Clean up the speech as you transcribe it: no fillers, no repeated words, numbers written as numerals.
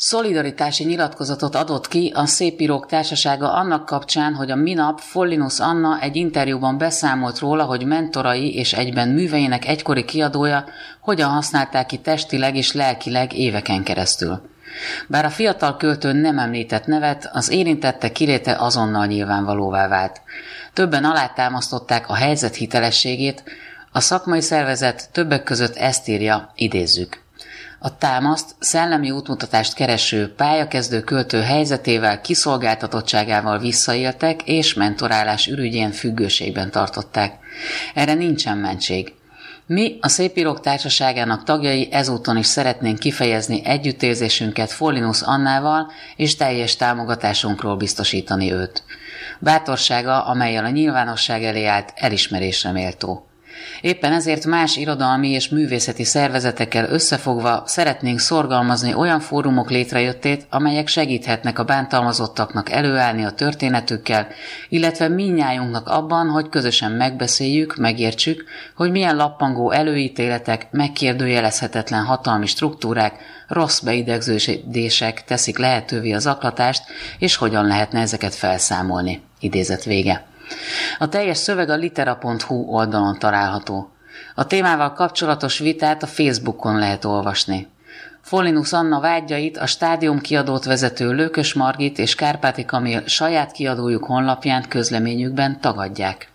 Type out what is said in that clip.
Szolidaritási nyilatkozatot adott ki a Szépírók Társasága annak kapcsán, hogy a minap Follinus Anna egy interjúban beszámolt róla, hogy mentorai és egyben műveinek egykori kiadója hogyan használták ki testileg és lelkileg éveken keresztül. Bár a fiatal költő nem említett nevet, az érintettek kiléte azonnal nyilvánvalóvá vált. Többen alátámasztották a helyzet hitelességét, a szakmai szervezet többek között ezt írja, idézzük. A támaszt szellemi útmutatást kereső pályakezdő költő helyzetével, kiszolgáltatottságával visszaéltek és mentorálás ürügyén függőségben tartották. Erre nincsen mentség. Mi, a Szépírók Társaságának tagjai ezúton is szeretnénk kifejezni együttérzésünket Follinus Annával és teljes támogatásunkról biztosítani őt. Bátorsága, amellyel a nyilvánosság elé állt, elismerésre méltó. Éppen ezért más irodalmi és művészeti szervezetekkel összefogva szeretnénk szorgalmazni olyan fórumok létrejöttét, amelyek segíthetnek a bántalmazottaknak előállni a történetükkel, illetve mindnyájunknak abban, hogy közösen megbeszéljük, megértsük, hogy milyen lappangó előítéletek, megkérdőjelezhetetlen hatalmi struktúrák, rossz beidegződések teszik lehetővé a zaklatást, és hogyan lehetne ezeket felszámolni. Idézet vége. A teljes szöveg a litera.hu oldalon található. A témával kapcsolatos vitát a Facebookon lehet olvasni. Follinus Anna vágyait a Stádium kiadót vezető Lökös Margit és Kárpáti Kamil saját kiadójuk honlapján közleményükben tagadják.